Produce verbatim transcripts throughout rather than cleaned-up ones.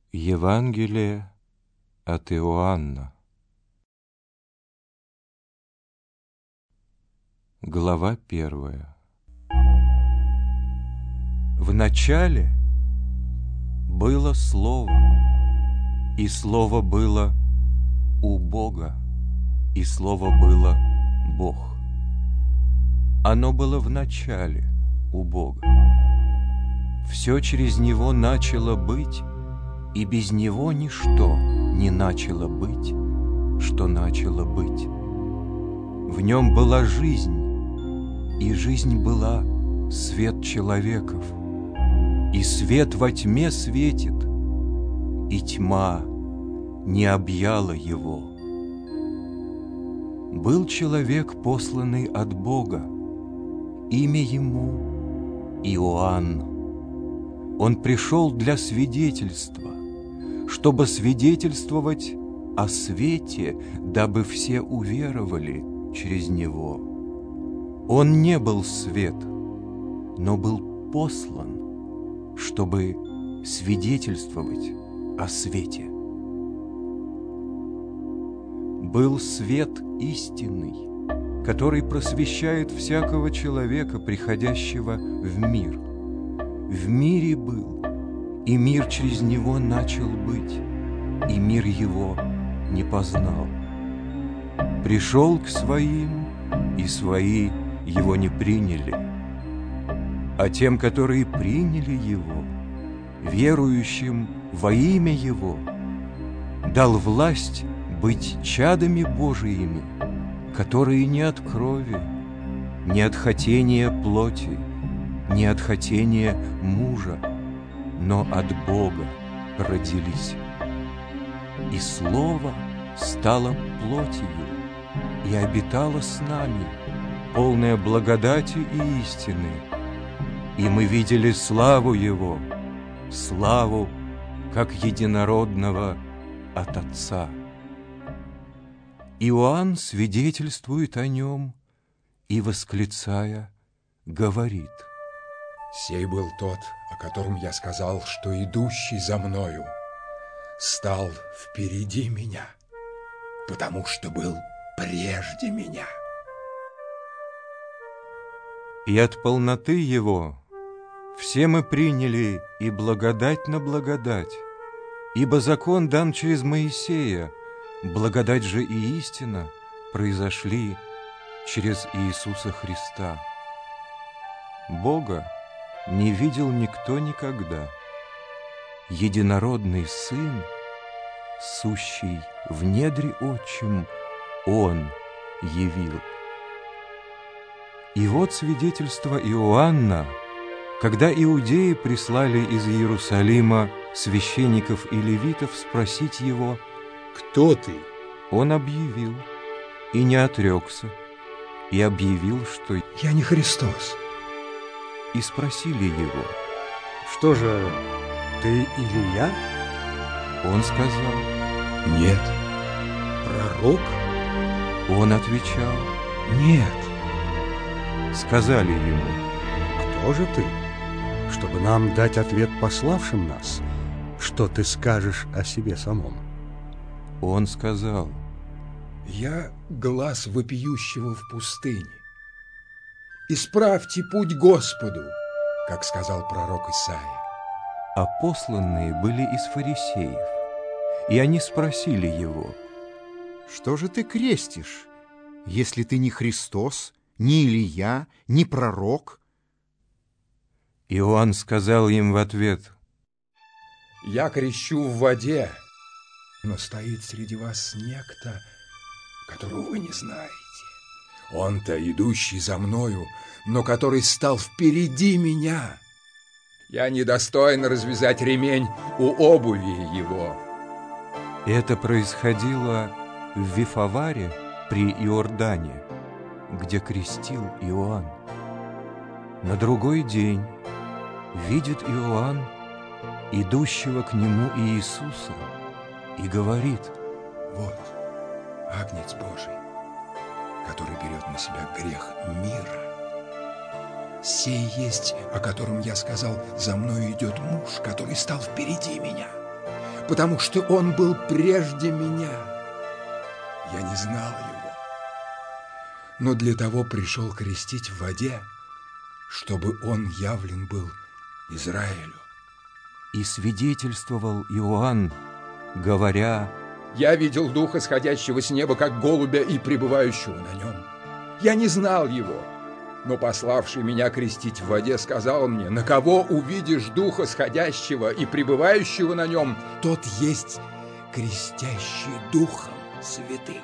Евангелие от Иоанна. Глава первая. В начале было Слово, и Слово было у Бога, и Слово было Бог. Оно было в начале у Бога. Все через Него начало быть, и без Него ничто не начало быть, что начало быть. В Нем была жизнь, и жизнь была свет человеков. И свет во тьме светит, и тьма не объяла его. Был человек, посланный от Бога, имя ему Иоанн. Он пришел для свидетельства, чтобы свидетельствовать о свете, дабы все уверовали через него. Он не был свет, но был послан, чтобы свидетельствовать о свете. Был свет истинный, который просвещает всякого человека, приходящего в мир. В мире был, и мир через него начал быть, и мир его не познал. Пришел к своим, и свои его не приняли. А тем, которые приняли его, верующим во имя его, дал власть быть чадами Божиими, которые не от крови, не от хотения плоти, не от хотения мужа, но от Бога родились. И Слово стало плотью и обитало с нами, полное благодати и истины. И мы видели славу Его, славу, как единородного от Отца. Иоанн свидетельствует о Нем и, восклицая, говорит: «Сей был тот, о котором я сказал, что идущий за мною стал впереди меня, потому что был прежде меня». И от полноты Его все мы приняли и благодать на благодать, ибо закон дан через Моисея, благодать же и истина произошли через Иисуса Христа. Бога не видел никто никогда. Единородный Сын, сущий в недре Отчим, Он явил. И вот свидетельство Иоанна, когда иудеи прислали из Иерусалима священников и левитов спросить его: «Кто ты?» Он объявил, и не отрекся, и объявил, что «Я не Христос». И спросили его: «Что же, ты Илия?» Он сказал: «Нет». «Пророк?» Он отвечал: «Нет». Сказали ему: «Кто же ты, чтобы нам дать ответ пославшим нас? Что ты скажешь о себе самом?» Он сказал: «Я глас вопиющего в пустыне. Исправьте путь Господу, как сказал пророк Исаия». А посланные были из фарисеев, и они спросили его: «Что же ты крестишь, если ты не Христос, не Илия, не пророк?» Иоанн сказал им в ответ: «Я крещу в воде, но стоит среди вас некто, которого вы не знаете. Он-то идущий за мною, но который стал впереди меня. Я недостоин развязать ремень у обуви его». Это происходило в Вифаваре при Иордане, где крестил Иоанн. На другой день видит Иоанн идущего к нему Иисуса и говорит: «Вот Агнец Божий, который берет на себя грех мира. Сей есть, о котором я сказал: за мною идет муж, который стал впереди меня, потому что он был прежде меня. Я не знал его, но для того пришел крестить в воде, чтобы он явлен был Израилю. И свидетельствовал Иоанн, говоря: «Я видел Духа, сходящего с неба, как голубя, и пребывающего на нем. Я не знал его, но пославший меня крестить в воде сказал мне: на кого увидишь Духа, сходящего и пребывающего на нем, тот есть крестящий Духом Святым.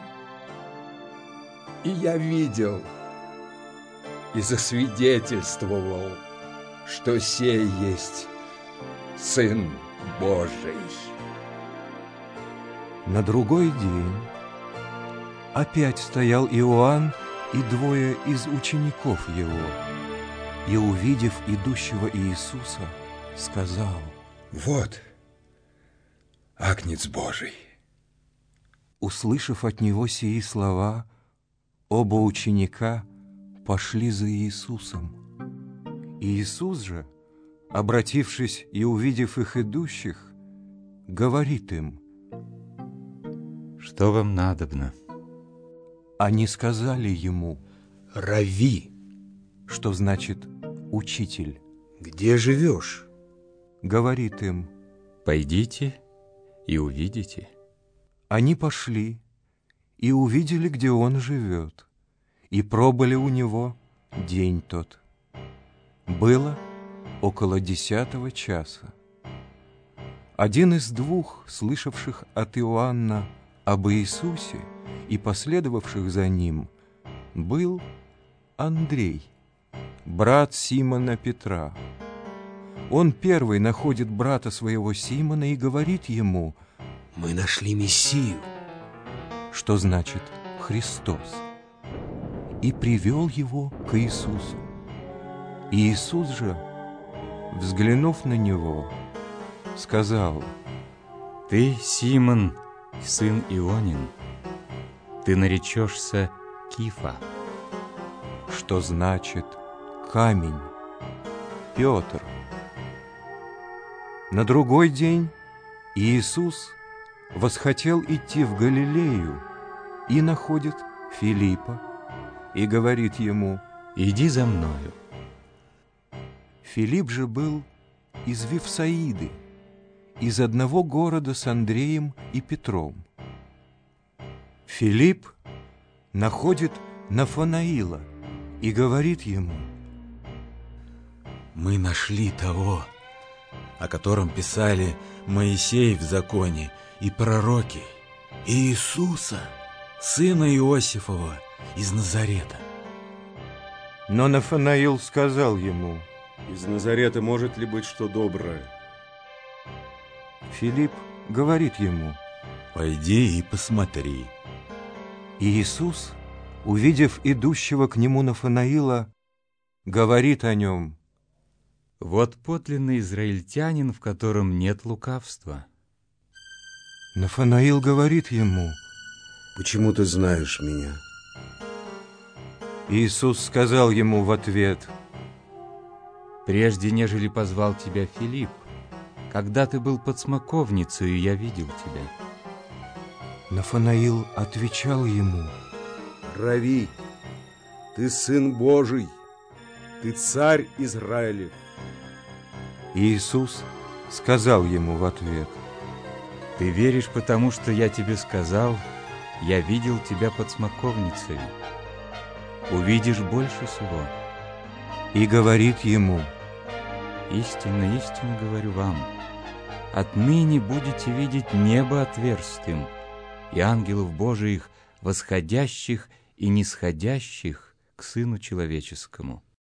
И я видел и засвидетельствовал, что сей есть Сын Божий». На другой день опять стоял Иоанн и двое из учеников его, и, увидев идущего Иисуса, сказал: «Вот Агнец Божий». Услышав от него сии слова, оба ученика пошли за Иисусом. Иисус же, обратившись и увидев их идущих, говорит им: «Что вам надобно?» Они сказали ему: Рави, что значит «учитель». где живешь? Говорит им: «Пойдите и увидите». Они пошли и увидели, где он живет, и пробыли у него день тот. Было около десятого часа. Один из двух, слышавших от Иоанна об Иисусе и последовавших за ним, был Андрей, брат Симона Петра. Он первый находит брата своего Симона и говорит ему: Мы нашли Мессию, что значит Христос, и привел его к Иисусу. Иисус же, взглянув на него, сказал: «Ты, Симон, сын Ионин, ты наречешься Кифа». что значит камень, Петр. На другой день Иисус восхотел идти в Галилею и находит Филиппа и говорит ему: «Иди за мною». Филипп же был из Вифсаиды, из одного города с Андреем и Петром. Филипп находит Нафанаила и говорит ему: «Мы нашли того, о котором писали Моисей в законе и пророки, Иисуса, сына Иосифова из Назарета». Но Нафанаил сказал ему: Из Назарета может ли быть что доброе? Филипп говорит ему: «Пойди и посмотри». И Иисус, увидев идущего к нему Нафанаила, говорит о нем: «Вот подлинный израильтянин, в котором нет лукавства». Нафанаил говорит ему: Почему ты знаешь меня? Иисус сказал ему в ответ: «Прежде, нежели позвал тебя Филипп, когда ты был под смоковницей, я видел тебя». Нафанаил отвечал ему: Рави, ты Сын Божий, ты Царь Израилев. Иисус сказал ему в ответ: «Ты веришь, потому что я тебе сказал, я видел тебя под смоковницей. Увидишь больше всего». И говорит ему: «Истинно, истинно говорю вам, отныне будете видеть небо отверстым и ангелов Божиих, восходящих и нисходящих к Сыну Человеческому».